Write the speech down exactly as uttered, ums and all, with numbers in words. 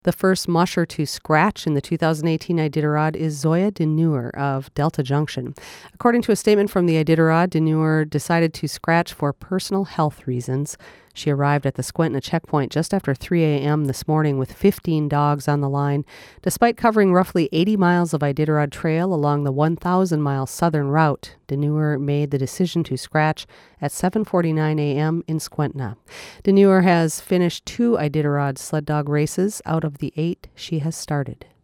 The first musher to scratch in the two thousand eighteen Iditarod is Zoya Deneuer of Delta Junction. According to a statement from the Iditarod, Deneuer decided to scratch for personal health reasons. She arrived at the Skwentna checkpoint just after three a.m. this morning with fifteen dogs on the line. Despite covering roughly eighty miles of Iditarod Trail along the one thousand mile southern route, Deneuer made the decision to scratch at seven forty-nine a.m. in Skwentna. Deneuer has finished two Iditarod sled dog races out of the eight she has started.